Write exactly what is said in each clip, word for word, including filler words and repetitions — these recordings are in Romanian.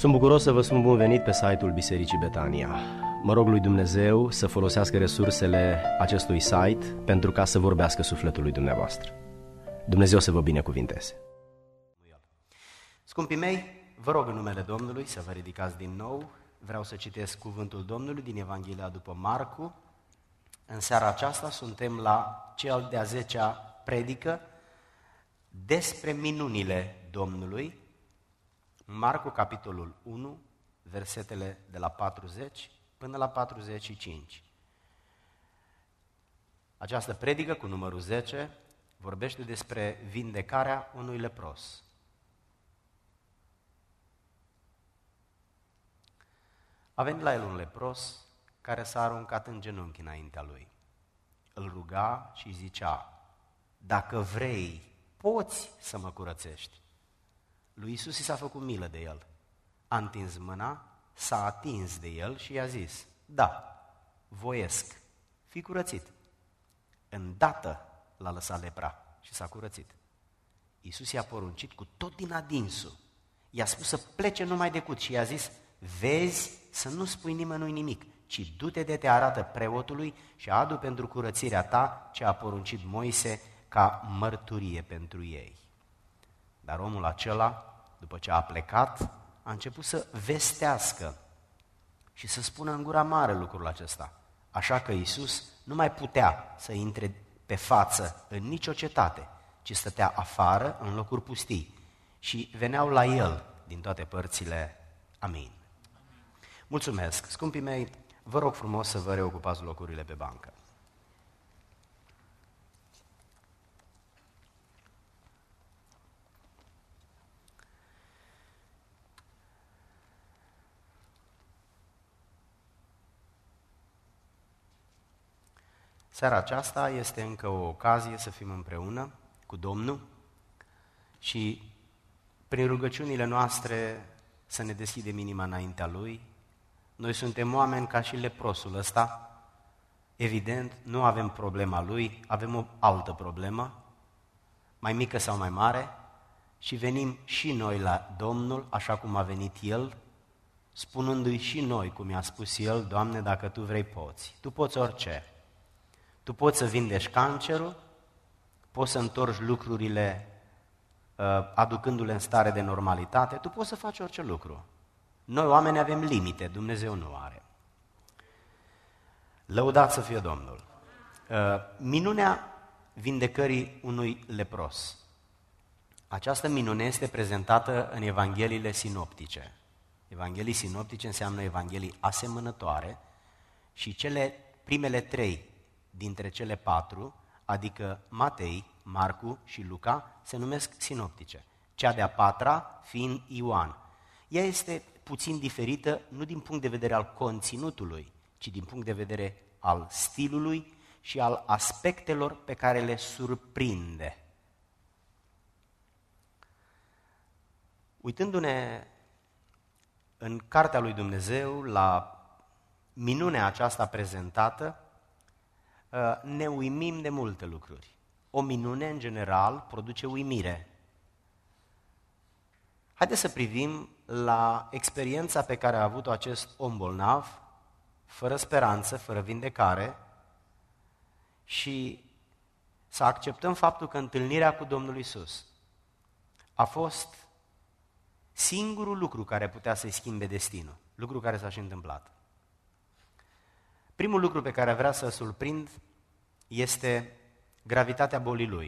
Sunt bucuros să vă spun bun venit pe site-ul Bisericii Betania. Mă rog lui Dumnezeu să folosească resursele acestui site pentru ca să vorbească sufletului dumneavoastră. Dumnezeu să vă binecuvinteze. Scumpii mei, vă rog în numele Domnului să vă ridicați din nou. Vreau să citesc cuvântul Domnului din Evanghelia după Marcu. În seara aceasta suntem la cel de-a zecea predică despre minunile Domnului. Marcu, capitolul unu, versetele de la patruzeci până la patruzeci și cinci. Această predică cu numărul zece vorbește despre vindecarea unui lepros. A venit la el un lepros care s-a aruncat în genunchi înaintea lui. Îl ruga și zicea: dacă vrei, poți să mă curățești. Lui Iisus i s-a făcut milă de el. A întins mâna, s-a atins de el și i-a zis: da, voiesc, fii curățit. Îndată l-a lăsat lepra și s-a curățit. Iisus i-a poruncit cu tot din adinsul. I-a spus să plece numai decât și i-a zis: vezi să nu spui nimănui nimic, ci du-te de te arată preotului și adu pentru curățirea ta ce a poruncit Moise ca mărturie pentru ei. Dar omul acela, după ce a plecat, a început să vestească și să spună în gura mare lucrul acesta. Așa că Iisus nu mai putea să intre pe față în nicio cetate, ci stătea afară în locuri pustii și veneau la el din toate părțile. Amin. Mulțumesc. Scumpii mei, vă rog frumos să vă reocupați locurile pe bancă. Seara aceasta este încă o ocazie să fim împreună cu Domnul și prin rugăciunile noastre să ne deschidem inima înaintea Lui. Noi suntem oameni ca și leprosul ăsta. Evident, nu avem problema lui, avem o altă problemă, mai mică sau mai mare, și venim și noi la Domnul, așa cum a venit El, spunându-i și noi, cum i-a spus El: Doamne, dacă Tu vrei, poți. Tu poți orice. Tu poți să vindești cancerul, poți să întorci lucrurile aducându-le în stare de normalitate, tu poți să faci orice lucru. Noi, oameni, avem limite, Dumnezeu nu are. Lăudat să fie Domnul! Minunea vindecării unui lepros. Această minune este prezentată în Evangheliile sinoptice. Evanghelii sinoptice înseamnă evanghelii asemănătoare și cele primele trei dintre cele patru, adică Matei, Marcu și Luca, se numesc sinoptice. Cea de-a patra fiind Ioan. Ea este puțin diferită, nu din punct de vedere al conținutului, ci din punct de vedere al stilului și al aspectelor pe care le surprinde. Uitându-ne în Cartea lui Dumnezeu la minunea aceasta prezentată, ne uimim de multe lucruri. O minune, în general, produce uimire. Haideți să privim la experiența pe care a avut-o acest om bolnav, fără speranță, fără vindecare, și să acceptăm faptul că întâlnirea cu Domnul Iisus a fost singurul lucru care putea să-i schimbe destinul, lucru care s-a și întâmplat. Primul lucru pe care vrea să-l surprind este gravitatea bolii lui.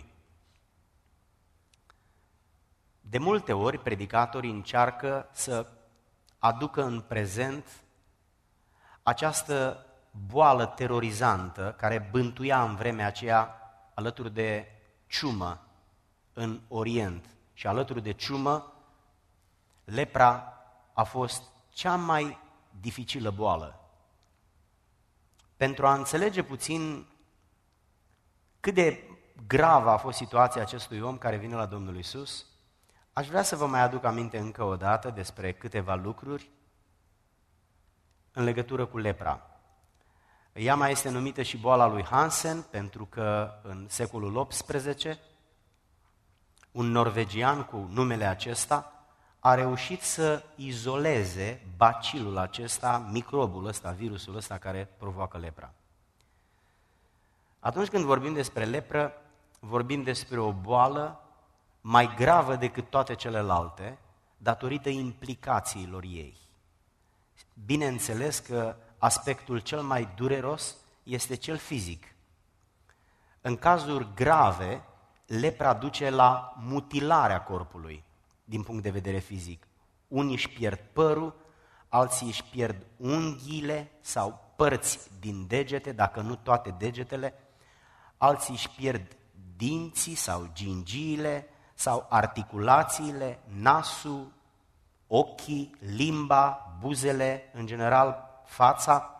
De multe ori, predicatorii încearcă să aducă în prezent această boală terorizantă care bântuia în vremea aceea alături de ciumă în Orient. Și alături de ciumă, lepra a fost cea mai dificilă boală. Pentru a înțelege puțin cât de gravă a fost situația acestui om care vine la Domnul Iisus, aș vrea să vă mai aduc aminte încă o dată despre câteva lucruri în legătură cu lepra. Ea mai este numită și boala lui Hansen, pentru că în secolul optsprezece un norvegian cu numele acesta a reușit să izoleze bacilul acesta, microbul ăsta, virusul ăsta care provoacă lepra. Atunci când vorbim despre lepră, vorbim despre o boală mai gravă decât toate celelalte, datorită implicațiilor ei. Bineînțeles că aspectul cel mai dureros este cel fizic. În cazuri grave, lepra duce la mutilarea corpului din punct de vedere fizic. Unii își pierd părul, alții își pierd unghiile sau părți din degete, dacă nu toate degetele, alții își pierd dinții sau gingiile sau articulațiile, nasul, ochii, limba, buzele, în general fața.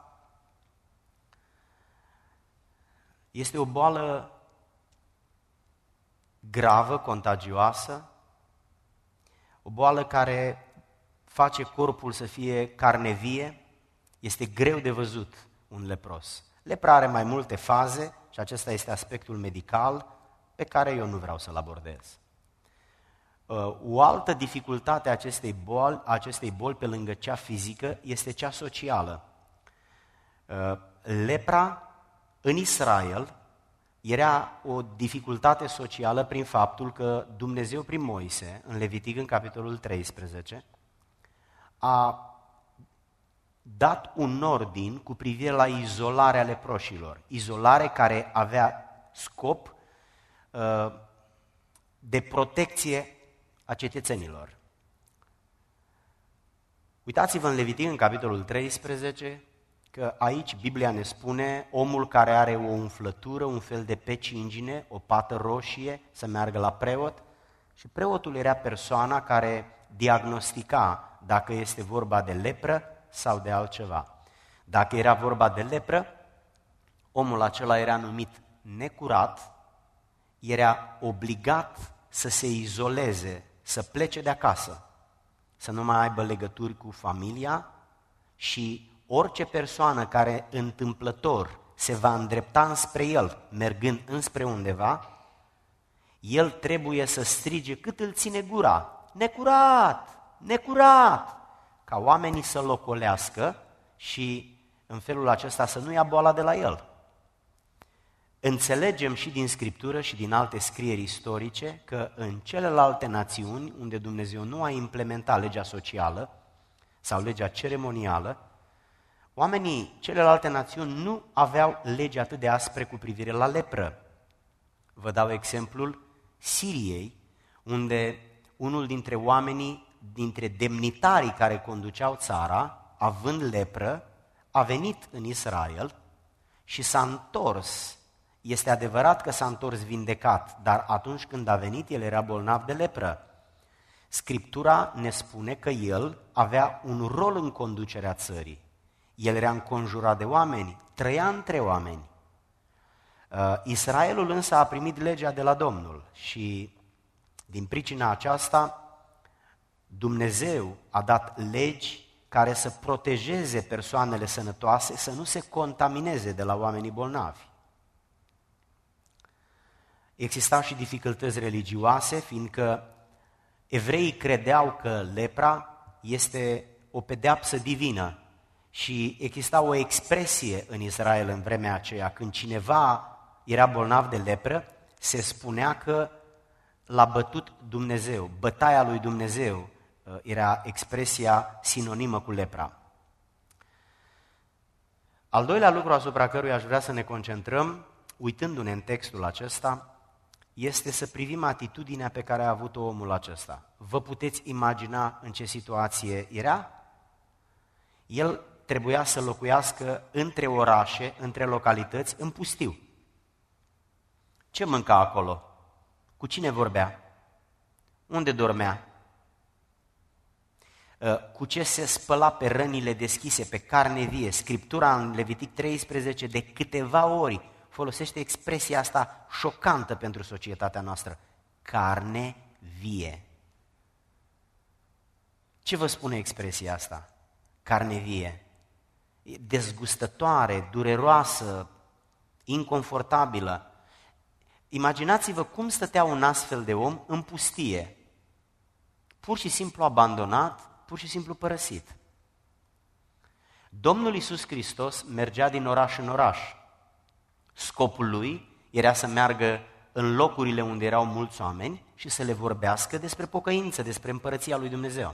Este o boală gravă, contagioasă, o boală care face corpul să fie carne vie. Este greu de văzut un lepros. Lepra are mai multe faze și acesta este aspectul medical pe care eu nu vreau să-l abordez. O altă dificultate a acestei boli, acestei boli pe lângă cea fizică este cea socială. Lepra în Israel era o dificultate socială prin faptul că Dumnezeu prin Moise, în Levitic, în capitolul treisprezece, a dat un ordin cu privire la izolarea leproșilor, izolare care avea scop uh, de protecție a cetățenilor. Uitați-vă în Levitic, în capitolul treisprezece, că aici Biblia ne spune omul care are o umflătură, un fel de pecingine, o pată roșie, să meargă la preot și preotul era persoana care diagnostica dacă este vorba de lepră sau de altceva. Dacă era vorba de lepră, omul acela era numit necurat, era obligat să se izoleze, să plece de acasă, să nu mai aibă legături cu familia și orice persoană care întâmplător se va îndrepta înspre el, mergând înspre undeva, el trebuie să strige cât îl ține gura, necurat, necurat, ca oamenii să-l ocolească și în felul acesta să nu ia boala de la el. Înțelegem și din Scriptură și din alte scrieri istorice că în celelalte națiuni unde Dumnezeu nu a implementat legea socială sau legea ceremonială, oamenii celelalte națiuni nu aveau legi atât de aspre cu privire la lepră. Vă dau exemplul Siriei, unde unul dintre oamenii, dintre demnitarii care conduceau țara, având lepră, a venit în Israel și s-a întors. Este adevărat că s-a întors vindecat, dar atunci când a venit, el era bolnav de lepră. Scriptura ne spune că el avea un rol în conducerea țării. El era înconjurat de oameni, trăia între oameni. Israelul însă a primit legea de la Domnul și din pricina aceasta Dumnezeu a dat legi care să protejeze persoanele sănătoase, să nu se contamineze de la oamenii bolnavi. Existau și dificultăți religioase, fiindcă evreii credeau că lepra este o pedeapsă divină și exista o expresie în Israel în vremea aceea, când cineva era bolnav de lepră, se spunea că l-a bătut Dumnezeu, bătaia lui Dumnezeu era expresia sinonimă cu lepra. Al doilea lucru asupra căruia aș vrea să ne concentrăm, uitându-ne în textul acesta, este să privim atitudinea pe care a avut-o omul acesta. Vă puteți imagina în ce situație era? El trebuia să locuiască între orașe, între localități, în pustiu. Ce mânca acolo? Cu cine vorbea? Unde dormea? Cu ce se spăla pe rănile deschise, pe carne vie? Scriptura în Levitic treisprezece de câteva ori folosește expresia asta șocantă pentru societatea noastră. Carne vie. Ce vă spune expresia asta? Carne vie. Dezgustătoare, dureroasă, inconfortabilă. Imaginați-vă cum stătea un astfel de om în pustie. pur și simplu abandonat, pur și simplu părăsit. Domnul Iisus Hristos mergea din oraș în oraș. Scopul lui era să meargă în locurile unde erau mulți oameni și să le vorbească despre pocăință, despre împărăția lui Dumnezeu.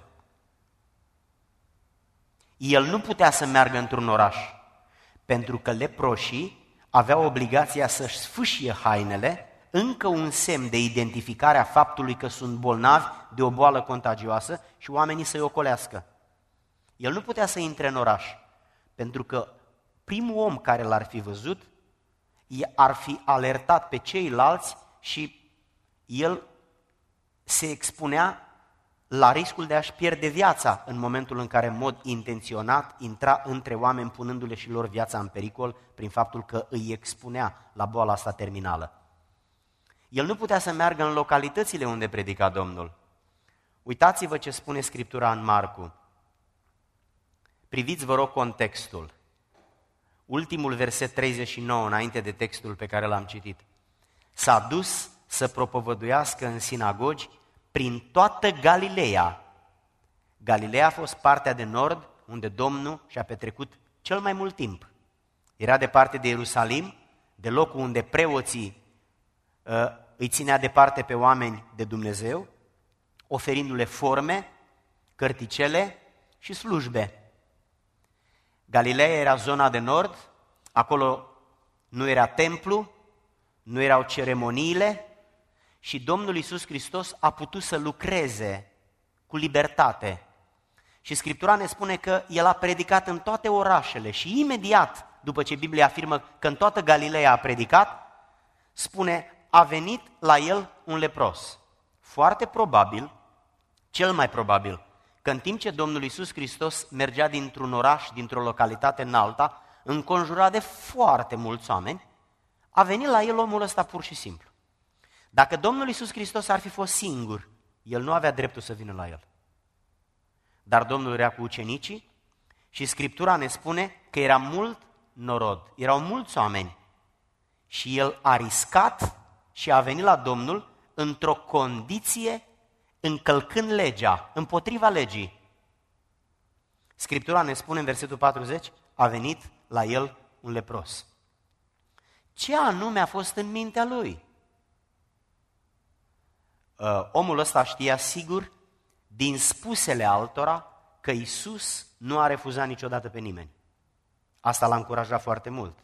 El nu putea să meargă într-un oraș, pentru că leproșii aveau obligația să-și sfâșie hainele, încă un semn de identificare a faptului că sunt bolnavi de o boală contagioasă și oamenii să-i ocolească. El nu putea să intre în oraș, pentru că primul om care l-ar fi văzut ar fi alertat pe ceilalți și el se expunea la riscul de a-și pierde viața în momentul în care, în mod intenționat, intra între oameni, punându-le și lor viața în pericol prin faptul că îi expunea la boala asta terminală. El nu putea să meargă în localitățile unde predica Domnul. Uitați-vă ce spune Scriptura în Marcu. Priviți, vă rog, contextul. Ultimul verset treizeci și nouă, înainte de textul pe care l-am citit. S-a dus să propovăduiască în sinagogi prin toată Galileea. Galileea a fost partea de nord, unde Domnul și-a petrecut cel mai mult timp. Era departe de Ierusalim, de locul unde preoții uh, îi ținea departe pe oameni de Dumnezeu, oferindu-le forme, cărticele și slujbe. Galileea era zona de nord, acolo nu era templu, nu erau ceremoniile și Domnul Iisus Hristos a putut să lucreze cu libertate. Și Scriptura ne spune că El a predicat în toate orașele și imediat, după ce Biblia afirmă că în toată Galileea a predicat, spune, a venit la El un lepros. Foarte probabil, cel mai probabil, că în timp ce Domnul Iisus Hristos mergea dintr-un oraș, dintr-o localitate în alta, înconjurat de foarte mulți oameni, a venit la el omul ăsta pur și simplu. Dacă Domnul Iisus Hristos ar fi fost singur, el nu avea dreptul să vină la el. Dar Domnul era cu ucenicii și Scriptura ne spune că era mult norod, erau mulți oameni. Și el a riscat și a venit la Domnul într-o condiție încălcând legea, împotriva legii. Scriptura ne spune în versetul patruzeci, a venit la el un lepros. Ce anume a fost în mintea lui? Uh, omul ăsta știa sigur, din spusele altora, că Iisus nu a refuzat niciodată pe nimeni. Asta l-a încurajat foarte mult.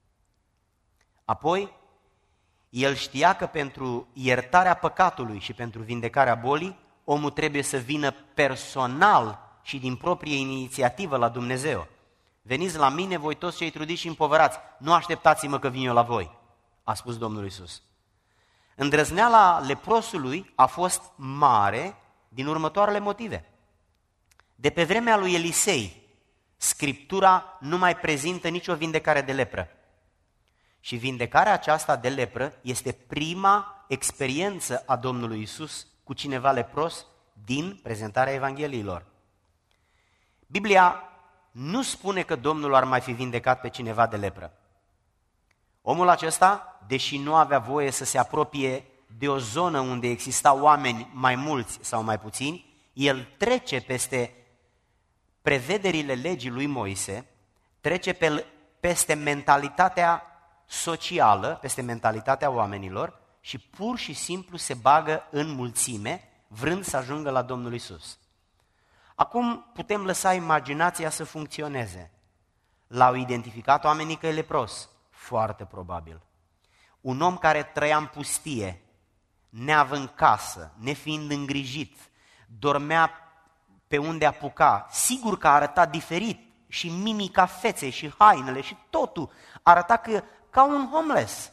Apoi, el știa că pentru iertarea păcatului și pentru vindecarea bolii, omul trebuie să vină personal și din proprie inițiativă la Dumnezeu. Veniți la mine voi toți cei trudiți și împovărați, nu așteptați-mă că vin eu la voi, a spus Domnul Iisus. Îndrăzneala leprosului a fost mare din următoarele motive. De pe vremea lui Elisei, Scriptura nu mai prezintă nicio vindecare de lepră. Și vindecarea aceasta de lepră este prima experiență a Domnului Iisus cu cineva lepros din prezentarea Evangheliilor. Biblia nu spune că Domnul ar mai fi vindecat pe cineva de lepră. Omul acesta, deși nu avea voie să se apropie de o zonă unde existau oameni mai mulți sau mai puțini, el trece peste prevederile legii lui Moise, trece pe, peste mentalitatea socială, peste mentalitatea oamenilor și pur și simplu se bagă în mulțime, vrând să ajungă la Domnul Iisus. Acum putem lăsa imaginația să funcționeze. L-au identificat oamenii că e lepros? Foarte probabil. Un om care trăia în pustie, neavând casă, nefiind îngrijit, dormea pe unde apuca, sigur că arăta diferit și mimica feței și hainele și totul arăta că, ca un homeless.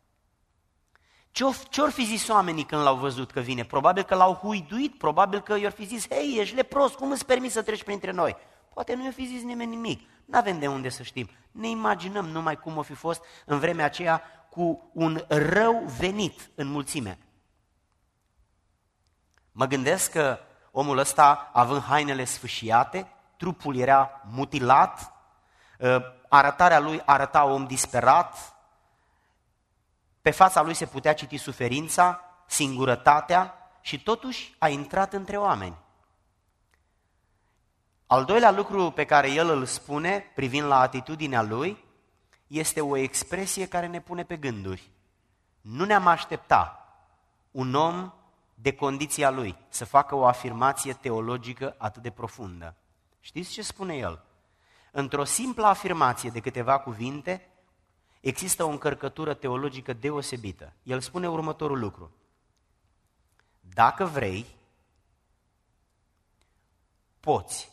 Ce-or fi zis oamenii când l-au văzut că vine? Probabil că l-au huiduit, probabil că i-or fi zis, hei, ești lepros, cum îți permiți să treci printre noi? Poate nu i-or fi zis nimeni nimic, n-avem de unde să știm. Ne imaginăm numai cum o fi fost în vremea aceea cu un rău venit în mulțime. Mă gândesc că omul ăsta, având hainele sfâșiate, trupul era mutilat, arătarea lui arăta om disperat, pe fața lui se putea citi suferința, singurătatea și totuși a intrat între oameni. Al doilea lucru pe care el îl spune, privind la atitudinea lui, este o expresie care ne pune pe gânduri. Nu ne-am aștepta un om de condiția lui să facă o afirmație teologică atât de profundă. Știți ce spune el? Într-o simplă afirmație de câteva cuvinte, există o încărcătură teologică deosebită. El spune următorul lucru. Dacă vrei, poți.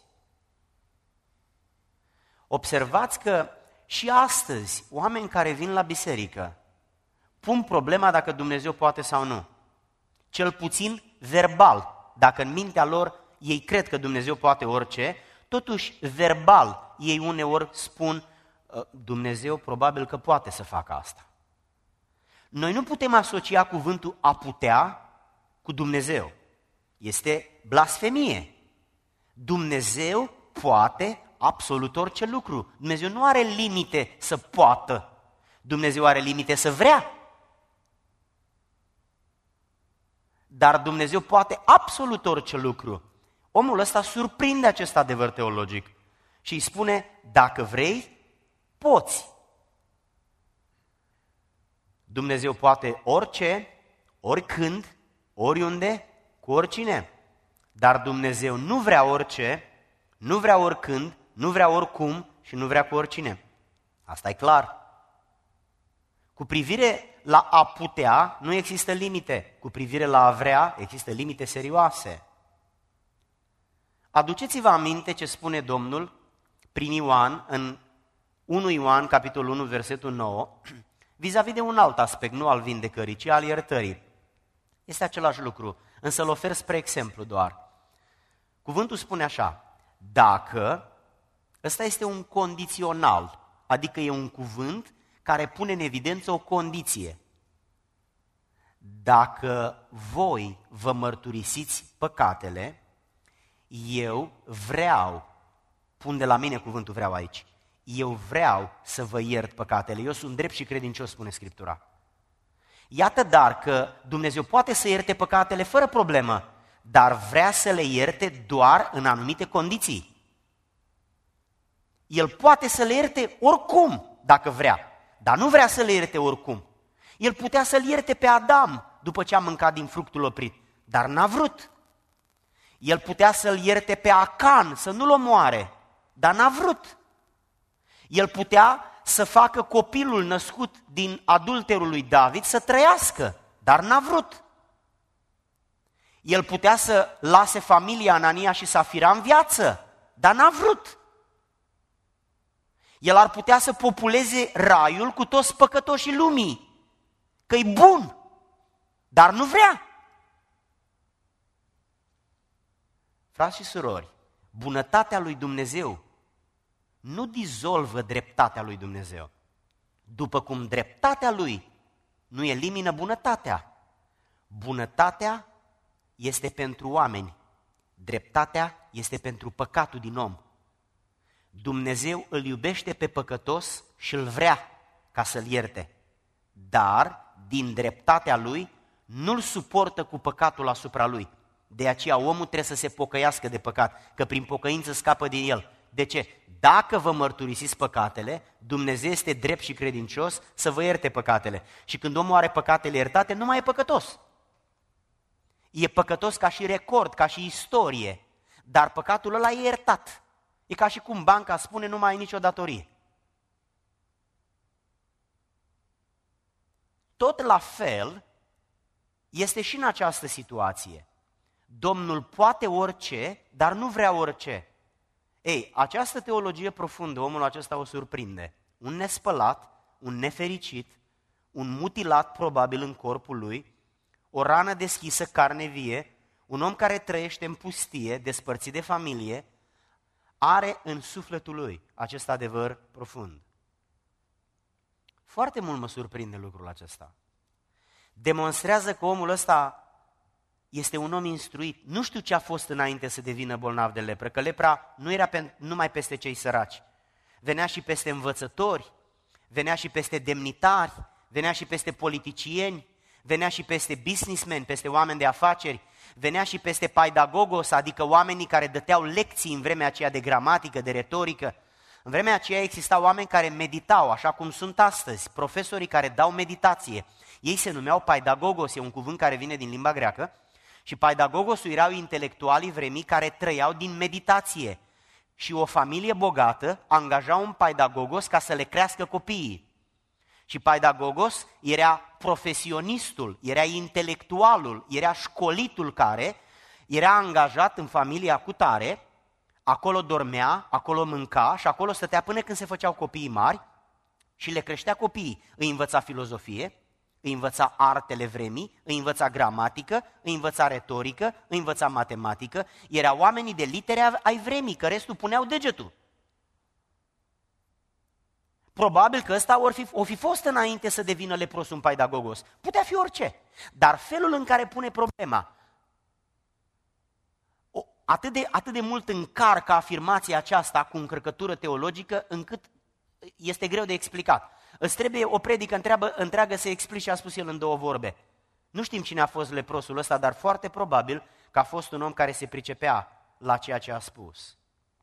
Observați că și astăzi oameni care vin la biserică pun problema dacă Dumnezeu poate sau nu. Cel puțin verbal, dacă în mintea lor ei cred că Dumnezeu poate orice, totuși verbal ei uneori spun Dumnezeu probabil că poate să facă asta. Noi nu putem asocia cuvântul a putea cu Dumnezeu. Este blasfemie. Dumnezeu poate absolut orice lucru. Dumnezeu nu are limite să poată. Dumnezeu are limite să vrea. Dar Dumnezeu poate absolut orice lucru. Omul ăsta surprinde acest adevăr teologic și îi spune, dacă vrei, poți. Dumnezeu poate orice, oricând, oriunde, cu oricine. Dar Dumnezeu nu vrea orice, nu vrea oricând, nu vrea oricum și nu vrea cu oricine. Asta e clar. Cu privire la a putea, nu există limite. Cu privire la a vrea, există limite serioase. Aduceți-vă aminte ce spune Domnul prin Ioan, în unu Ioan, capitolul unu, versetul nouă, vis-a-vis de un alt aspect, nu al vindecării, ci al iertării. Este același lucru, însă îl ofer spre exemplu doar. Cuvântul spune așa, dacă, ăsta este un condițional, adică e un cuvânt care pune în evidență o condiție. Dacă voi vă mărturisiți păcatele, eu vreau, pun de la mine cuvântul vreau aici, eu vreau să vă iert păcatele, eu sunt drept și credincios, spune Scriptura. Iată dar că Dumnezeu poate să ierte păcatele fără problemă, dar vrea să le ierte doar în anumite condiții. El poate să le ierte oricum, dacă vrea, dar nu vrea să le ierte oricum. El putea să-l ierte pe Adam după ce a mâncat din fructul oprit, dar n-a vrut. El putea să-l ierte pe Acan, să nu-l omoare, dar n-a vrut. El putea să facă copilul născut din adulterul lui David să trăiască, dar n-a vrut. El putea să lase familia Anania și Safira în viață, dar n-a vrut. El ar putea să populeze raiul cu toți păcătoșii lumii, că-i bun, dar nu vrea. Frați și surori, bunătatea lui Dumnezeu nu dizolvă dreptatea lui Dumnezeu. După cum dreptatea lui nu elimină bunătatea. Bunătatea este pentru oameni, dreptatea este pentru păcatul din om. Dumnezeu îl iubește pe păcătos și îl vrea ca să-l ierte, dar din dreptatea lui nu-l suportă cu păcatul asupra lui. De aceea omul trebuie să se pocăiască de păcat, că prin pocăință scapă din el. De ce? Dacă vă mărturisiți păcatele, Dumnezeu este drept și credincios să vă ierte păcatele. Și când omul are păcatele iertate, nu mai e păcătos. E păcătos ca și record, ca și istorie, dar păcatul ăla e iertat. E ca și cum banca spune nu mai ai nicio datorie. Tot la fel este și în această situație. Domnul poate orice, dar nu vrea orice. Ei, această teologie profundă, omul acesta o surprinde. Un nespălat, un nefericit, un mutilat probabil în corpul lui, o rană deschisă, carne vie, un om care trăiește în pustie, despărțit de familie, are în sufletul lui acest adevăr profund. Foarte mult mă surprinde lucrul acesta. Demonstrează că omul ăsta este un om instruit. Nu știu ce a fost înainte să devină bolnav de lepră, că lepra nu era pe, numai peste cei săraci. Venea și peste învățători, venea și peste demnitari, venea și peste politicieni, venea și peste businessmen, peste oameni de afaceri. venea și peste paidagogos, adică oamenii care dăteau lecții în vremea aceea de gramatică, de retorică. În vremea aceea existau oameni care meditau, așa cum sunt astăzi, profesorii care dau meditație. Ei se numeau paidagogos, e un cuvânt care vine din limba greacă, și paidagogosul erau intelectualii vremii care trăiau din meditație. Și o familie bogată angaja un paidagogos ca să le crească copiii. Și paidagogos era profesionistul, era intelectualul, era școlitul care era angajat în familia cutare, acolo dormea, acolo mânca și acolo stătea până când se făceau copiii mari și le creștea copiii. Îi învăța filozofie, îi învăța artele vremii, îi învăța gramatică, îi învăța retorică, îi învăța matematică. Erau oamenii de litere ai vremii, că restul puneau degetul. Probabil că ăsta or fi, or fi fost înainte să devină lepros un paidagogos. Putea fi orice, dar felul în care pune problema, o, atât, de, atât de mult încarcă afirmația aceasta cu încărcătură teologică, încât este greu de explicat. Îți trebuie o predică întreabă, întreagă să explici ce a spus el în două vorbe. Nu știm cine a fost leprosul ăsta, dar foarte probabil că a fost un om care se pricepea la ceea ce a spus.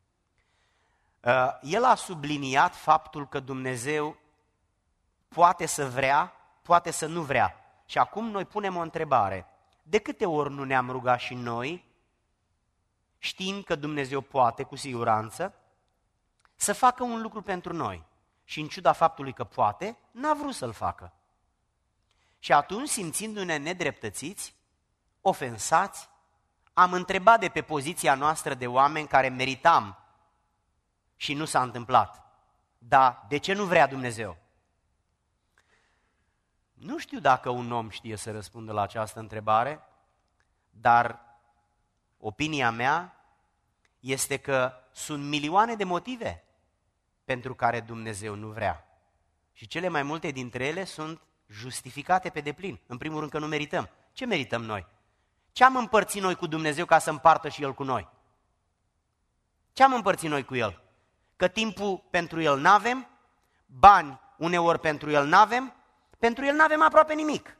El a subliniat faptul că Dumnezeu poate să vrea, poate să nu vrea. Și acum noi punem o întrebare. De câte ori nu ne-am rugat și noi, știind că Dumnezeu poate, cu siguranță, să facă un lucru pentru noi? Și în ciuda faptului că poate, n-a vrut să-l facă. Și atunci, simțindu-ne nedreptățiți, ofensați, am întrebat de pe poziția noastră de oameni care meritam și nu s-a întâmplat. Dar de ce nu vrea Dumnezeu? Nu știu dacă un om știe să răspundă la această întrebare, dar opinia mea este că sunt milioane de motive pentru care Dumnezeu nu vrea. Și cele mai multe dintre ele sunt justificate pe deplin. În primul rând că nu merităm. Ce merităm noi? Ce am împărțit noi cu Dumnezeu ca să împartă și El cu noi? Ce am împărțit noi cu El? Că timpul pentru El n-avem, bani uneori pentru El n-avem, pentru El n-avem aproape nimic.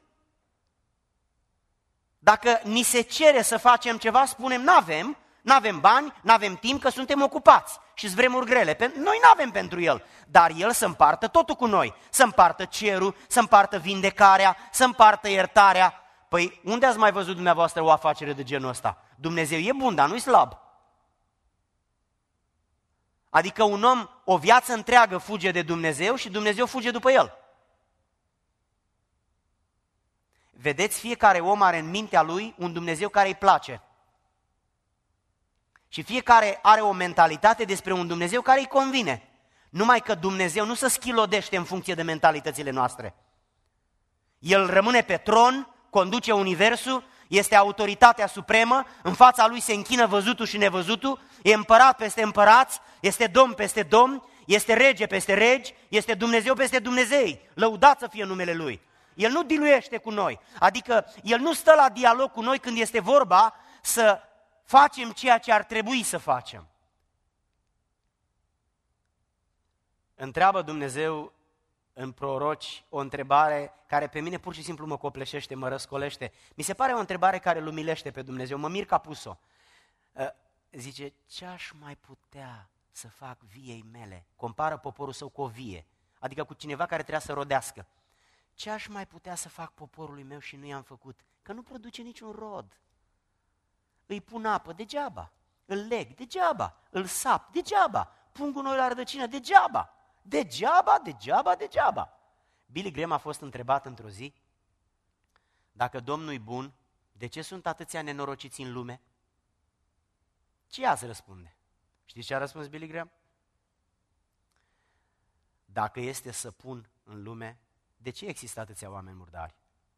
Dacă ni se cere să facem ceva, spunem n-avem, n-avem bani, n-avem timp, că suntem ocupați și-s vremuri grele. Noi n-avem pentru El, dar El să împartă totul cu noi. Să împartă cerul, să împartă vindecarea, să împartă iertarea. Păi unde ați mai văzut dumneavoastră o afacere de genul ăsta? Dumnezeu e bun, dar nu-i slab. Adică un om o viață întreagă fuge de Dumnezeu și Dumnezeu fuge după el. Vedeți, fiecare om are în mintea lui un Dumnezeu care îi place. Și fiecare are o mentalitate despre un Dumnezeu care îi convine. Numai că Dumnezeu nu se schilodește în funcție de mentalitățile noastre. El rămâne pe tron, conduce universul, este autoritatea supremă, în fața lui se închină văzutul și nevăzutul, e împărat peste împărați, este domn peste domni, este rege peste regi, este Dumnezeu peste Dumnezei. Lăudat să fie numele Lui. El nu diluiește cu noi, adică El nu stă la dialog cu noi când este vorba să facem ceea ce ar trebui să facem. Întreabă Dumnezeu în proroci o întrebare care pe mine pur și simplu mă copleșește, mă răscolește. Mi se pare o întrebare care îl umilește pe Dumnezeu, mă mir că a pus-o. Zice, ce aș mai putea să fac viei mele? Compară poporul său cu o vie, adică cu cineva care trebuia să rodească. Ce aș mai putea să fac poporului meu și nu i-am făcut? Că nu produce niciun rod. Îi pun apă degeaba, îl leg degeaba, îl sap degeaba, pun gunoi la rădăcină degeaba. Degeaba, degeaba, degeaba. Billy Graham a fost întrebat într-o zi, dacă Domnul e bun, de ce sunt atâția nenorociți în lume? Ce ați răspunde? Știți ce a răspuns Billy Graham? Dacă este să pun în lume, de ce există atâția oameni murdari?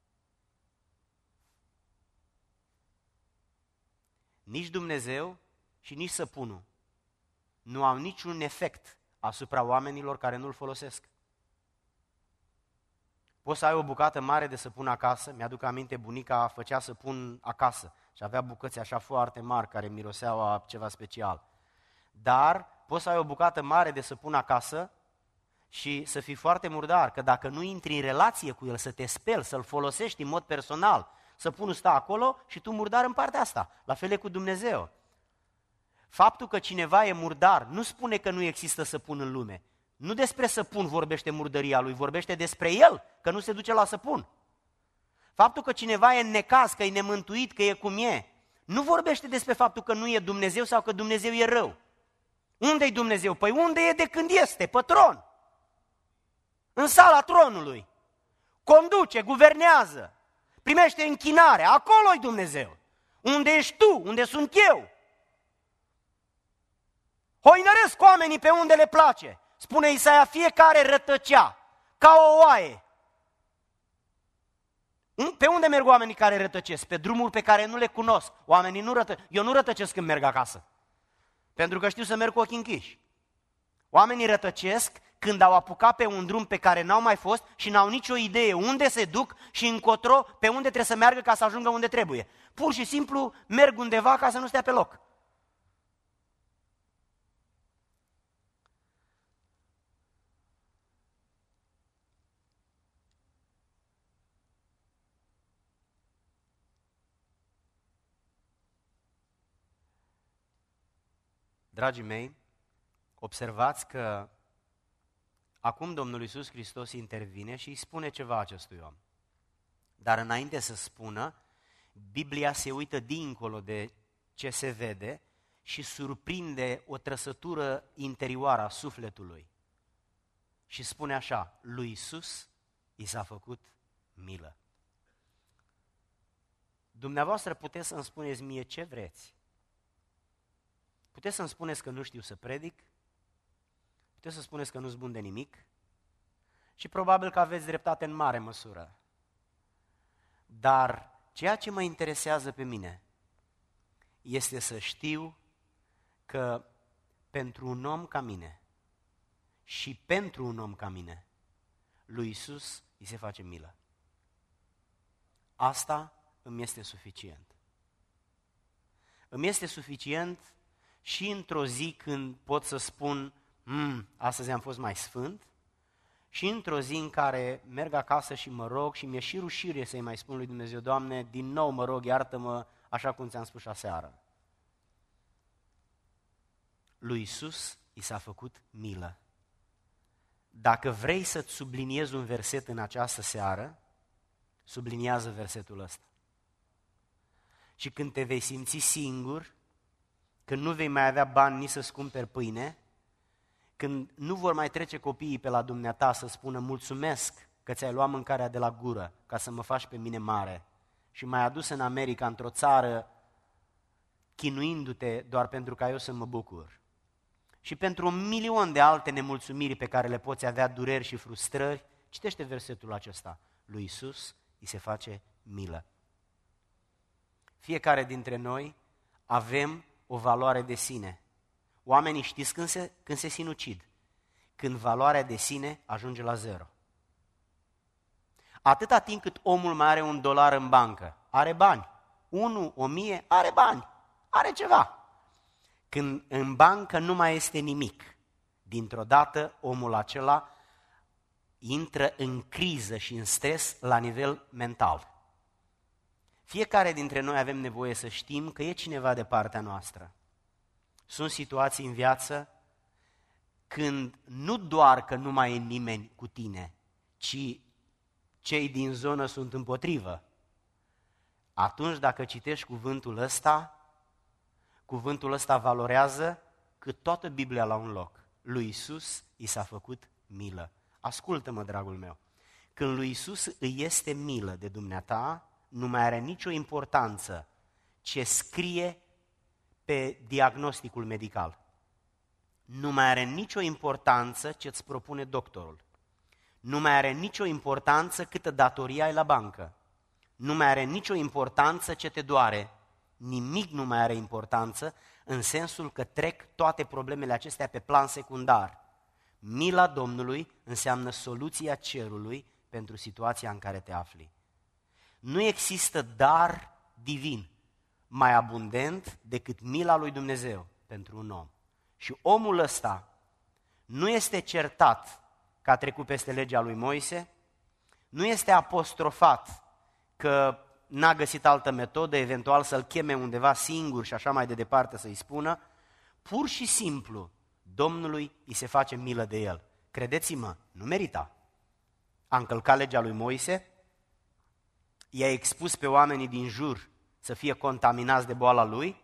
Nici Dumnezeu și nici săpunul nu au niciun efect asupra oamenilor care nu-l folosesc. Poți să ai o bucată mare de săpun acasă, mi-aduc aminte, bunica făcea săpun acasă și avea bucăți așa foarte mari care miroseau a ceva special. Dar poți să ai o bucată mare de săpun acasă și să fii foarte murdar, că dacă nu intri în relație cu el, să te speli, să-l folosești în mod personal, săpunul stă acolo și tu murdar în partea asta. La fel e cu Dumnezeu. Faptul că cineva e murdar nu spune că nu există săpun în lume. Nu despre săpun vorbește murdăria lui, vorbește despre el, că nu se duce la săpun. Faptul că cineva e în necaz, că e nemântuit, că e cum e, nu vorbește despre faptul că nu e Dumnezeu sau că Dumnezeu e rău. Unde-i Dumnezeu? Păi unde e de când este? Pe tron. În sala tronului. Conduce, guvernează, primește închinare. Acolo-i Dumnezeu. Unde ești tu? Unde sunt eu? Hoinăresc oamenii pe unde le place. Spune Isaia, fiecare rătăcea ca o oaie. Pe unde merg oamenii care rătăcesc? Pe drumuri pe care nu le cunosc. Oamenii nu rătăcesc. Eu nu rătăcesc când merg acasă. Pentru că știu să merg cu ochii închiși. Oamenii rătăcesc când au apucat pe un drum pe care n-au mai fost și n-au nicio idee unde se duc și încotro, pe unde trebuie să meargă ca să ajungă unde trebuie. Pur și simplu merg undeva ca să nu stea pe loc. Dragii mei, observați că acum Domnul Iisus Hristos intervine și îi spune ceva acestui om. Dar înainte să spună, Biblia se uită dincolo de ce se vede și surprinde o trăsătură interioară a sufletului. Și spune așa, lui Iisus i s-a făcut milă. Dumneavoastră puteți să-mi spuneți mie ce vreți. Puteți să-mi spuneți că nu știu să predic, puteți să spuneți că nu-s bun de nimic și probabil că aveți dreptate în mare măsură. Dar ceea ce mă interesează pe mine este să știu că pentru un om ca mine și pentru un om ca mine, lui Iisus îi se face milă. Asta îmi este suficient. Îmi este suficient și într-o zi când pot să spun, mm, astăzi am fost mai sfânt, și într-o zi în care merg acasă și mă rog și mi-e și rușire să-i mai spun lui Dumnezeu, Doamne, din nou mă rog, iartă-mă, așa cum ți-am spus aseară. Lui Iisus i s-a făcut milă. Dacă vrei să-ți subliniezi un verset în această seară, subliniază versetul ăsta. Și când te vei simți singur, când nu vei mai avea bani nici să-ți cumperi pâine, când nu vor mai trece copiii pe la dumneata să spună mulțumesc că ți-ai luat mâncarea de la gură ca să mă faci pe mine mare și m-ai adus în America, într-o țară, chinuindu-te doar pentru ca eu să mă bucur. Și pentru un milion de alte nemulțumiri pe care le poți avea, dureri și frustrări, citește versetul acesta. Lui Iisus îi se face milă. Fiecare dintre noi avem o valoare de sine. Oamenii știți când se, când se sinucid? Când valoarea de sine ajunge la zero. Atâta timp cât omul mai are un dolar în bancă, are bani. Unu, o mie, are bani, are ceva. Când în bancă nu mai este nimic, dintr-o dată omul acela intră în criză și în stres la nivel mental. Fiecare dintre noi avem nevoie să știm că e cineva de partea noastră. Sunt situații în viață când nu doar că nu mai e nimeni cu tine, ci cei din zonă sunt împotrivă. Atunci, dacă citești cuvântul ăsta, cuvântul ăsta valorează cât toată Biblia la un loc. Lui Iisus i s-a făcut milă. Ascultă-mă, dragul meu, când lui Iisus îi este milă de dumneata, nu mai are nicio importanță ce scrie pe diagnosticul medical. Nu mai are nicio importanță ce îți propune doctorul. Nu mai are nicio importanță câtă datorie ai la bancă. Nu mai are nicio importanță ce te doare. Nimic nu mai are importanță în sensul că trec toate problemele acestea pe plan secundar. Mila Domnului înseamnă soluția cerului pentru situația în care te afli. Nu există dar divin mai abundent decât mila lui Dumnezeu pentru un om. Și omul ăsta nu este certat că a trecut peste legea lui Moise, nu este apostrofat că n-a găsit altă metodă, eventual să-l cheme undeva singur și așa mai de departe să-i spună, pur și simplu Domnului îi se face milă de el. Credeți-mă, nu merita. A încălcat legea lui Moise, i-a expus pe oamenii din jur să fie contaminați de boala lui,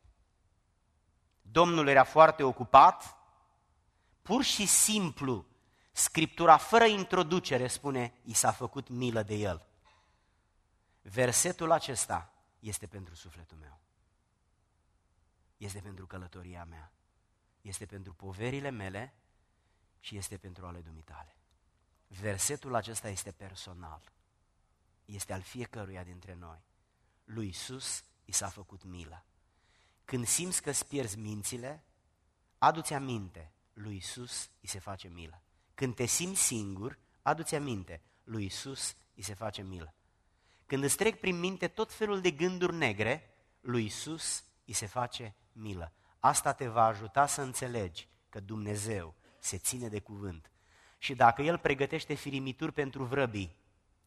Domnul era foarte ocupat, pur și simplu, Scriptura fără introducere spune, i s-a făcut milă de el. Versetul acesta este pentru sufletul meu, este pentru călătoria mea, este pentru poverile mele și este pentru ale dumitale. Versetul acesta este personal, este al fiecăruia dintre noi. Lui Iisus i s-a făcut milă. Când simți că îți pierzi mințile, adu-ți aminte, lui Iisus îi se face milă. Când te simți singur, adu-ți aminte, lui Iisus îi se face milă. Când îți trec prin minte tot felul de gânduri negre, lui Iisus îi se face milă. Asta te va ajuta să înțelegi că Dumnezeu se ține de cuvânt. Și dacă El pregătește firimituri pentru vrăbii,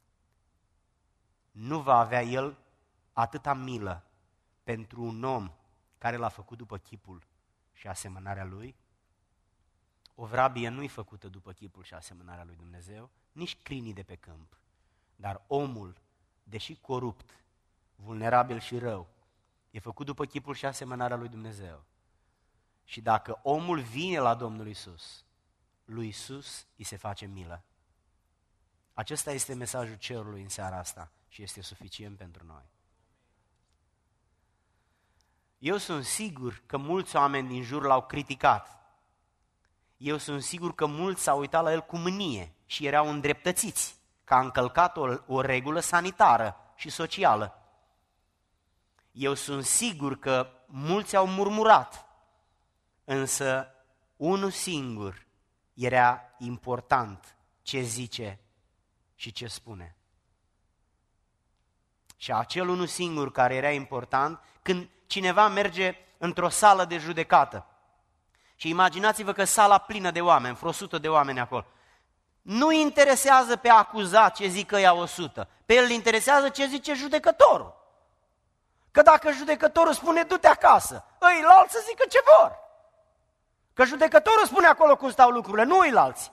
nu va avea El atâta milă pentru un om care l-a făcut după chipul și asemănarea Lui? O vrabie nu-i făcută după chipul și asemănarea lui Dumnezeu, nici crinii de pe câmp, dar omul, deși corupt, vulnerabil și rău, e făcut după chipul și asemănarea lui Dumnezeu. Și dacă omul vine la Domnul Iisus, lui Iisus îi se face milă. Acesta este mesajul cerului în seara asta și este suficient pentru noi. Eu sunt sigur că mulți oameni din jur l-au criticat. Eu sunt sigur că mulți s-au uitat la el cu mânie și erau îndreptățiți că a încălcat o, o regulă sanitară și socială. Eu sunt sigur că mulți au murmurat, însă unul singur era important, ce zice și ce spune. Și acel unul singur care era important, când cineva merge într-o sală de judecată, și imaginați-vă că sala plină de oameni, vreo o sută de oameni acolo, nu interesează pe acuzat ce zic ăia o sută, pe el îl interesează ce zice judecătorul. Că dacă judecătorul spune du-te acasă, ăilalți să zică ce vor. Că judecătorul spune acolo cum stau lucrurile, nu ăilalți.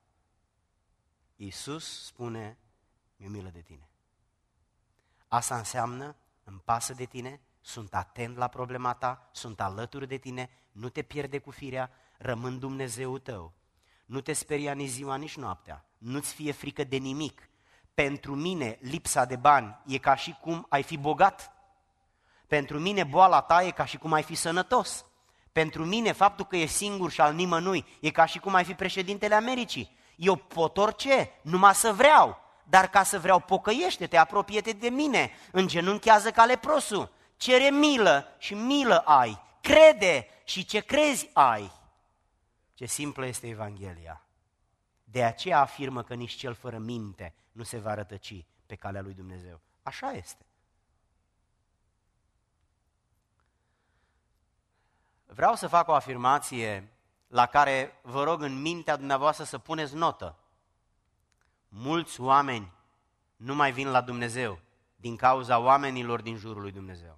Iisus spune, mi-e milă de tine. Asta înseamnă, îmi pasă de tine, sunt atent la problema ta, sunt alături de tine, nu te pierde cu firea, rămân Dumnezeul tău. Nu te speria nici ziua, nici noaptea, nu-ți fie frică de nimic. Pentru mine lipsa de bani e ca și cum ai fi bogat. Pentru mine boala ta e ca și cum ai fi sănătos. Pentru mine faptul că e singur și al nimănui e ca și cum ai fi președintele Americii. Eu pot orice, numai să vreau, dar ca să vreau pocăiește-te, apropie-te de mine, îngenunchează ca leprosul, cere milă și milă ai, crede și ce crezi ai. Ce simplă este Evanghelia. De aceea afirmă că nici cel fără minte nu se va rătăci pe calea lui Dumnezeu. Așa este. Vreau să fac o afirmație la care vă rog în mintea dumneavoastră să puneți notă. Mulți oameni nu mai vin la Dumnezeu din cauza oamenilor din jurul lui Dumnezeu.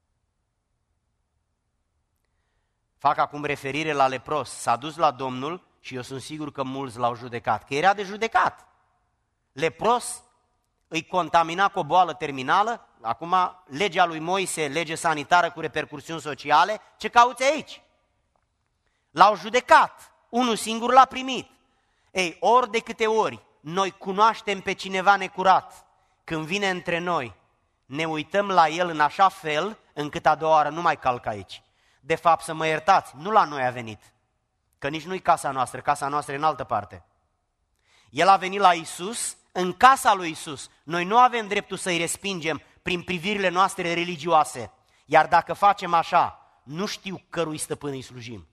Fac acum referire la lepros. S-a dus la Domnul și eu sunt sigur că mulți l-au judecat, că era de judecat. Lepros îi contamina cu o boală terminală, acum legea lui Moise, lege sanitară cu repercursiuni sociale, ce cauți aici? L-au judecat, unul singur l-a primit. Ei, ori de câte ori noi cunoaștem pe cineva necurat, când vine între noi, ne uităm la el în așa fel încât a doua oară nu mai calcă aici. De fapt, să mă iertați, nu la noi a venit, că nici nu-i casa noastră, casa noastră e în altă parte. El a venit la Iisus, în casa lui Iisus. Noi nu avem dreptul să-i respingem prin privirile noastre religioase, iar dacă facem așa, nu știu cărui stăpân îi slujim.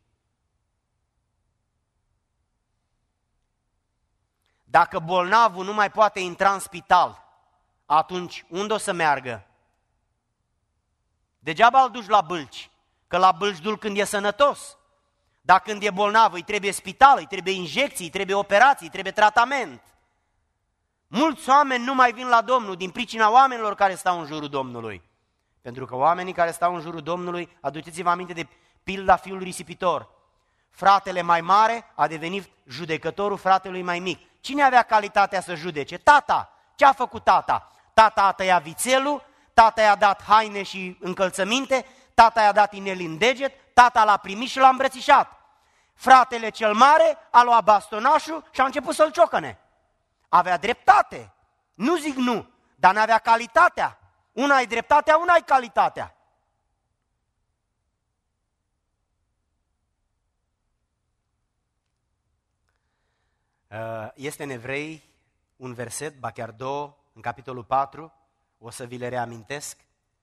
Dacă bolnavul nu mai poate intra în spital, atunci unde o să meargă? Degeaba îl duci la bâlci, că la bâlci dul când e sănătos. Dar când e bolnav îi trebuie spital, îi trebuie injecții, îi trebuie operații, îi trebuie tratament. Mulți oameni nu mai vin la Domnul din pricina oamenilor care stau în jurul Domnului. Pentru că oamenii care stau în jurul Domnului, aduceți-vă aminte de pilda fiului risipitor. Fratele mai mare a devenit judecătorul fratelui mai mic. Cine avea calitatea să judece? Tata. Ce a făcut tata? Tata a tăiat vițelul, tata i-a dat haine și încălțăminte, tata i-a dat inel în deget, tata l-a primit și l-a îmbrățișat. Fratele cel mare a luat bastonașul și a început să-l ciocăne. Avea dreptate, nu zic nu, dar n-avea calitatea. Una ai dreptatea, una ai calitatea. Este în Evrei un verset, ba chiar două, în capitolul patru, o să vi le reamintesc.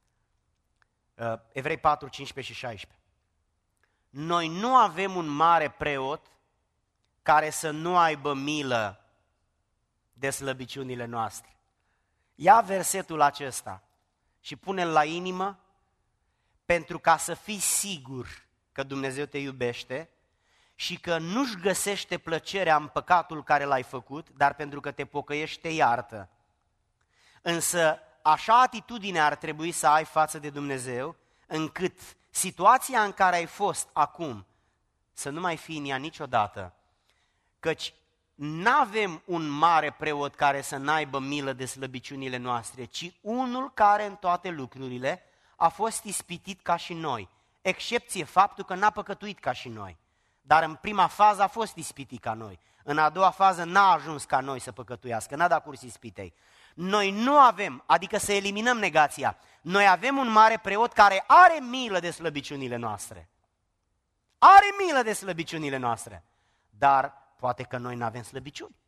Evrei patru, cincisprezece și șaisprezece. Noi nu avem un mare preot care să nu aibă milă de slăbiciunile noastre. Ia versetul acesta și pune-l la inimă, pentru ca să fii sigur că Dumnezeu te iubește și că nu-și găsește plăcerea în păcatul care l-ai făcut, dar pentru că te pocăiești te iartă. Însă așa atitudine ar trebui să ai față de Dumnezeu, încât situația în care ai fost acum să nu mai fii în ea niciodată, căci n-avem un mare preot care să n-aibă milă de slăbiciunile noastre, ci unul care în toate lucrurile a fost ispitit ca și noi, excepție faptul că n-a păcătuit ca și noi. Dar în prima fază a fost ispitit ca noi, în a doua fază n-a ajuns ca noi să păcătuiască, n-a dat curs ispitei. Noi nu avem, adică să eliminăm negația, noi avem un mare preot care are milă de slăbiciunile noastre. Are milă de slăbiciunile noastre, dar poate că noi nu avem slăbiciuni.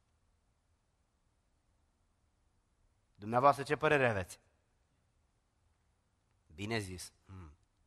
Dumneavoastră ce părere aveți? Bine zis. Hmm.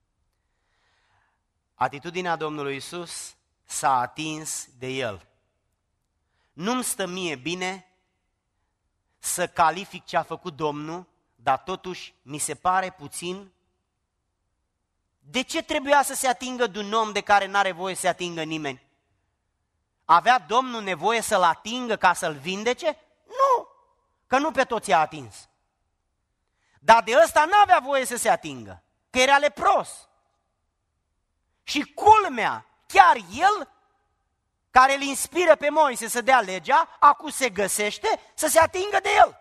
Atitudinea Domnului Iisus s-a atins de El. Nu-mi stă mie bine să calific ce a făcut Domnul, dar totuși mi se pare puțin. De ce trebuia să se atingă de un om de care n-are voie să se atingă nimeni? Avea Domnul nevoie să-l atingă ca să-l vindece? Nu, că nu pe toți i-a atins. Dar de ăsta n-avea voie să se atingă, că era lepros. Și culmea, chiar el, care îl inspiră pe Moise să dea legea, acum se găsește să se atingă de el.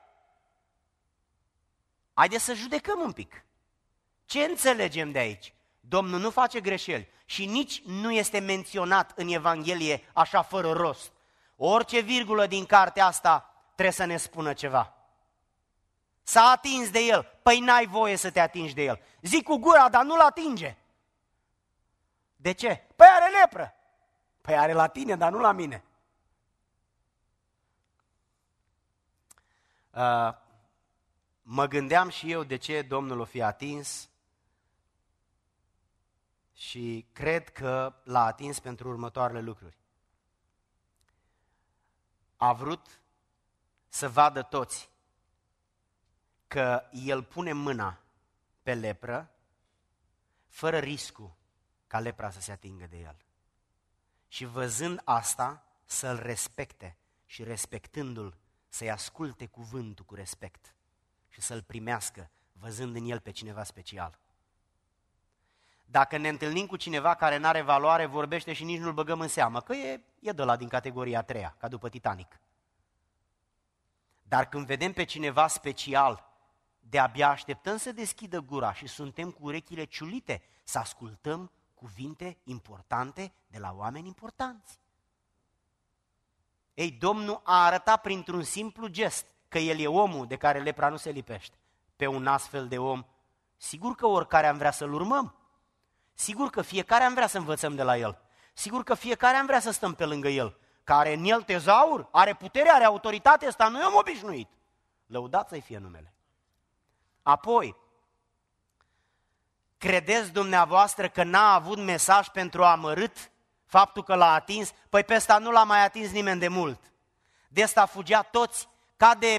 Haideți să judecăm un pic. Ce înțelegem de aici? Domnul nu face greșeli și nici nu este menționat în Evanghelie așa fără rost. Orice virgulă din cartea asta trebuie să ne spună ceva. S-a atins de el, păi n-ai voie să te atingi de el. Zic cu gura, dar nu-l atinge. De ce? Păi are lepră. Păi are la tine, dar nu la mine. Uh, mă gândeam și eu de ce Domnul o fi atins și cred că l-a atins pentru următoarele lucruri. A vrut să vadă toți că el pune mâna pe lepră fără riscul ca lepra să se atingă de el. Și văzând asta, să-l respecte și respectându-l, să-i asculte cuvântul cu respect și să-l primească, văzând în el pe cineva special. Dacă ne întâlnim cu cineva care n-are valoare, vorbește și nici nu-l băgăm în seamă, că e, e de ăla din categoria a treia, ca după Titanic. Dar când vedem pe cineva special, de-abia așteptăm să deschidă gura și suntem cu urechile ciulite să ascultăm cuvinte importante de la oameni importanți. Ei, Domnul a arătat printr-un simplu gest că El e omul de care lepra nu se lipește. Pe un astfel de om, sigur că oricare am vrea să-l urmăm. Sigur că fiecare am vrea să învățăm de la El. Sigur că fiecare am vrea să stăm pe lângă El. Care în El tezaur, are putere, are autoritate, ăsta nu e om obișnuit. Lăudați să-i fie numele. Apoi, credeți dumneavoastră că n-a avut mesaj pentru amărât faptul că l-a atins? Păi pe ăsta nu l-a mai atins nimeni de mult. De ăsta fugea toți ca de,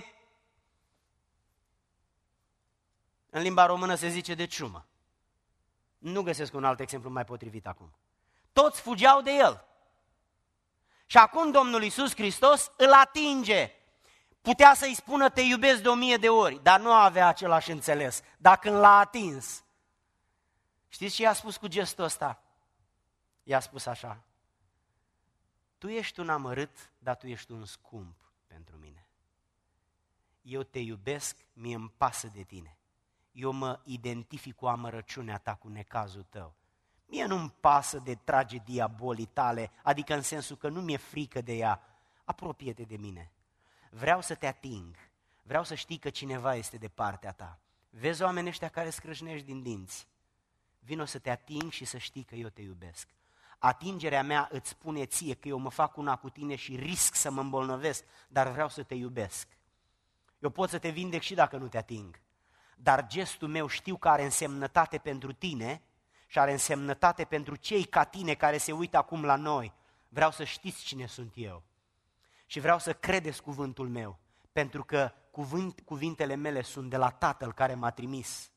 în limba română se zice de ciumă. Nu găsesc un alt exemplu mai potrivit acum. Toți fugeau de el. Și acum Domnul Iisus Hristos îl atinge. Putea să-i spună te iubesc de o mie de ori, dar nu avea același înțeles. Dar când l-a atins, știți ce i-a spus cu gestul ăsta? I-a spus așa: tu ești un amărât, dar tu ești un scump pentru mine. Eu te iubesc, mie îmi pasă de tine. Eu mă identific cu amărăciunea ta, cu necazul tău. Mie nu-mi pasă de tragedia bolii tale, adică în sensul că nu mi-e frică de ea. Apropie-te de mine. Vreau să te ating. Vreau să știi că cineva este de partea ta. Vezi oamenii ăștia care scrâșnești din dinți? Vino să te ating și să știi că eu te iubesc. Atingerea mea îți spune ție că eu mă fac una cu tine și risc să mă îmbolnăvesc, dar vreau să te iubesc. Eu pot să te vindec și dacă nu te ating, dar gestul meu știu că are însemnătate pentru tine și are însemnătate pentru cei ca tine care se uită acum la noi. Vreau să știți cine sunt eu și vreau să credeți cuvântul meu, pentru că cuvânt, cuvintele mele sunt de la Tatăl care m-a trimis.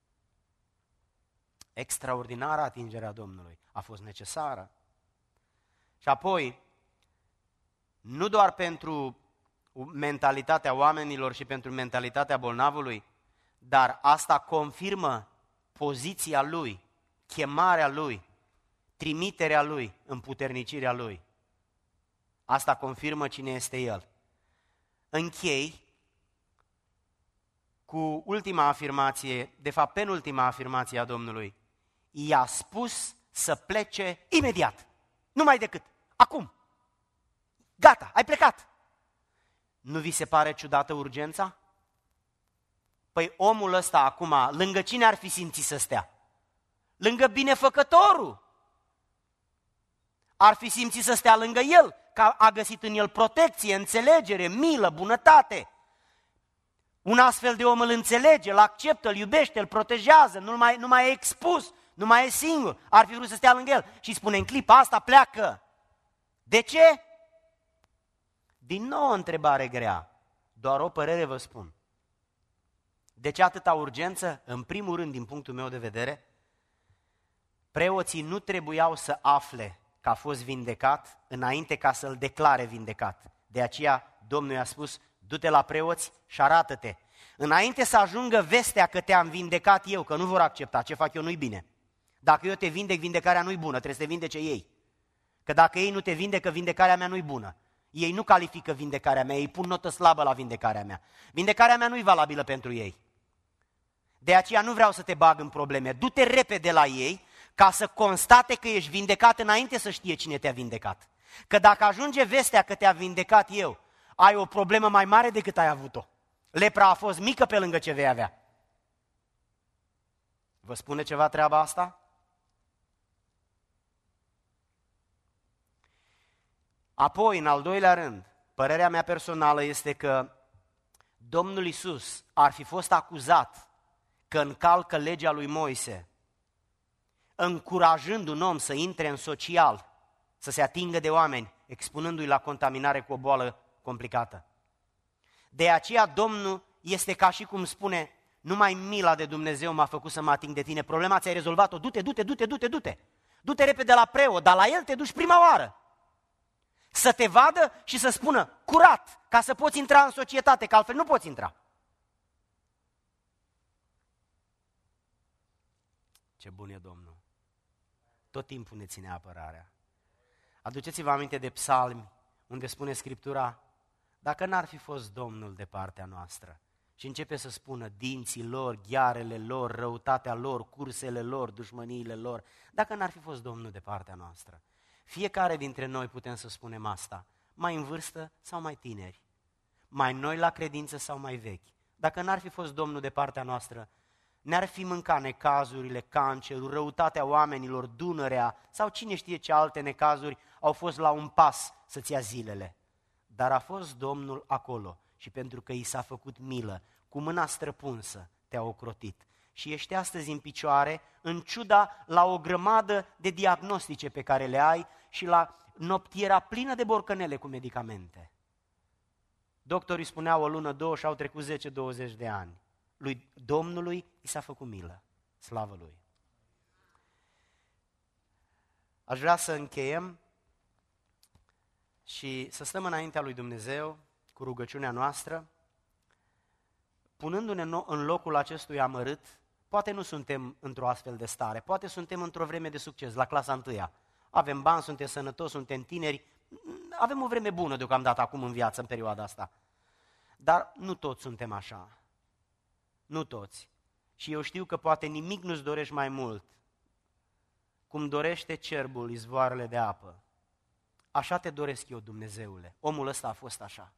Extraordinară atingerea Domnului, a fost necesară. Și apoi, nu doar pentru mentalitatea oamenilor și pentru mentalitatea bolnavului, dar asta confirmă poziția lui, chemarea lui, trimiterea lui, împuternicirea lui. Asta confirmă cine este el. Închei cu ultima afirmație, de fapt penultima afirmație a Domnului. I-a spus să plece imediat, numai decât, acum. Gata, ai plecat. Nu vi se pare ciudată urgența? Păi omul ăsta acum, lângă cine ar fi simțit să stea? Lângă binefăcătorul. Ar fi simțit să stea lângă el, că a găsit în el protecție, înțelegere, milă, bunătate. Un astfel de om îl înțelege, îl acceptă, îl iubește, îl protejează, nu mai, nu mai e expus, nu mai e singur. Ar fi vrut să stea lângă el și spune în clipa asta pleacă. De ce? Din nou o întrebare grea, doar o părere vă spun. De ce atâta urgență? În primul rând, din punctul meu de vedere, preoții nu trebuiau să afle că a fost vindecat înainte ca să-l declare vindecat. De aceea Domnul i-a spus, du-te la preoți și arată-te. Înainte să ajungă vestea că te-am vindecat eu, că nu vor accepta, ce fac eu nu-i bine. Dacă eu te vindec, vindecarea nu-i bună, trebuie să te vindece ei. Că dacă ei nu te vindecă, vindecarea mea nu-i bună. Ei nu califică vindecarea mea, ei pun notă slabă la vindecarea mea. Vindecarea mea nu-i valabilă pentru ei. De aceea nu vreau să te bag în probleme. Du-te repede la ei ca să constate că ești vindecat înainte să știe cine te-a vindecat. Că dacă ajunge vestea că te-a vindecat eu, ai o problemă mai mare decât ai avut-o. Lepra a fost mică pe lângă ce vei avea. Vă spune ceva treaba asta? Apoi, în al doilea rând, părerea mea personală este că Domnul Iisus ar fi fost acuzat că încalcă legea lui Moise, încurajând un om să intre în social, să se atingă de oameni, expunându-i la contaminare cu o boală complicată. De aceea Domnul este ca și cum spune, numai mila de Dumnezeu m-a făcut să mă ating de tine, problema ți-ai rezolvat-o, du-te, du-te, du-te, du-te, du-te, du-te repede la preot, dar la el te duci prima oară. Să te vadă și să spună, curat, ca să poți intra în societate, că altfel nu poți intra. Ce bun e Domnul! Tot timpul ne ține apărarea. Aduceți-vă aminte de psalmi, unde spune Scriptura, dacă n-ar fi fost Domnul de partea noastră, și începe să spună dinții lor, ghearele lor, răutatea lor, cursele lor, dușmăniile lor, dacă n-ar fi fost Domnul de partea noastră. Fiecare dintre noi putem să spunem asta, mai în vârstă sau mai tineri, mai noi la credință sau mai vechi. Dacă n-ar fi fost Domnul de partea noastră, ne-ar fi mâncat necazurile, cancerul, răutatea oamenilor, Dunărea sau cine știe ce alte necazuri au fost la un pas să-ți ia zilele. Dar a fost Domnul acolo și pentru că i s-a făcut milă, cu mâna străpunsă te-a ocrotit. Și ești astăzi în picioare, în ciuda la o grămadă de diagnostice pe care le ai și la noptiera plină de borcănele cu medicamente. Doctorii spuneau o lună, două și au trecut zece douăzeci de ani. Lui Domnului i s-a făcut milă, slavă Lui. Aș vrea să încheiem și să stăm înaintea lui Dumnezeu cu rugăciunea noastră, punându-ne în locul acestui amărât. Poate nu suntem într-o astfel de stare, poate suntem într-o vreme de succes, la clasa întâia. Avem bani, suntem sănătoși, suntem tineri, avem o vreme bună deocamdată acum în viață, în perioada asta. Dar nu toți suntem așa. Nu toți. Și eu știu că poate nimic nu-ți dorești mai mult, cum dorește cerbul izvoarele de apă. Așa te doresc eu, Dumnezeule. Omul ăsta a fost așa.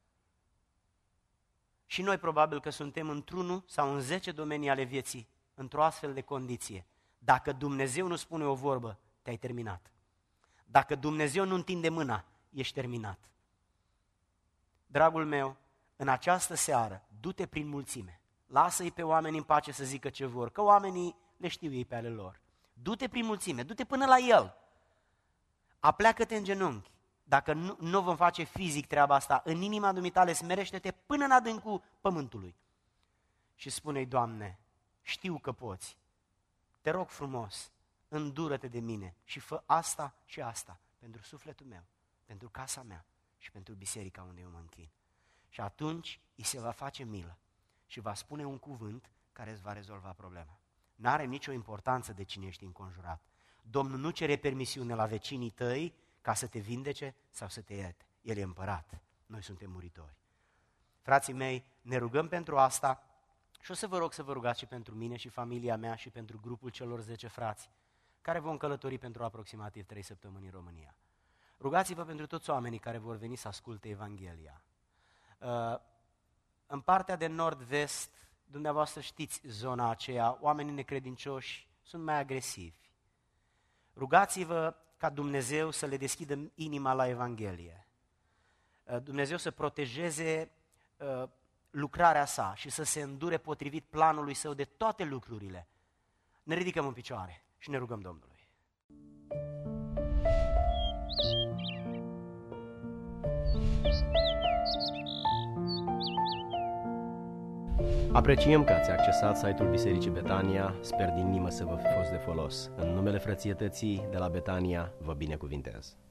Și noi probabil că suntem într-unul sau în zece domenii ale vieții, într-o astfel de condiție. Dacă Dumnezeu nu spune o vorbă, te-ai terminat. Dacă Dumnezeu nu întinde mâna, ești terminat. Dragul meu, în această seară, du-te prin mulțime. Lasă-i pe oameni în pace să zică ce vor, că oamenii le știu ei pe ale lor. Du-te prin mulțime, du-te până la El. Apleacă-te în genunchi. Dacă nu, nu vom face fizic treaba asta, în inima dumitale smerește-te până în adâncul pământului. Și spune-i, Doamne, știu că poți. Te rog frumos, îndură-te de mine și fă asta și asta pentru sufletul meu, pentru casa mea și pentru biserica unde eu mă închin. Și atunci îi se va face milă și va spune un cuvânt care îți va rezolva problema. N-are nicio importanță de cine ești înconjurat. Domnul nu cere permisiune la vecinii tăi ca să te vindece sau să te ierte. El e împărat, noi suntem muritori. Frații mei, ne rugăm pentru asta și o să vă rog să vă rugați și pentru mine și familia mea și pentru grupul celor zece frați care vom călători pentru aproximativ trei săptămâni în România. Rugați-vă pentru toți oamenii care vor veni să asculte Evanghelia. În partea de nord-vest, dumneavoastră știți zona aceea, oamenii necredincioși sunt mai agresivi. Rugați-vă ca Dumnezeu să le deschidă inima la Evanghelie. Dumnezeu să protejeze lucrarea sa și să se îndure potrivit planului său de toate lucrurile. Ne ridicăm în picioare și ne rugăm Domnului. Apreciem că ați accesat site-ul Bisericii Betania, sper din inimă să vă fi fost de folos. În numele frățietății de la Betania, vă binecuvintez.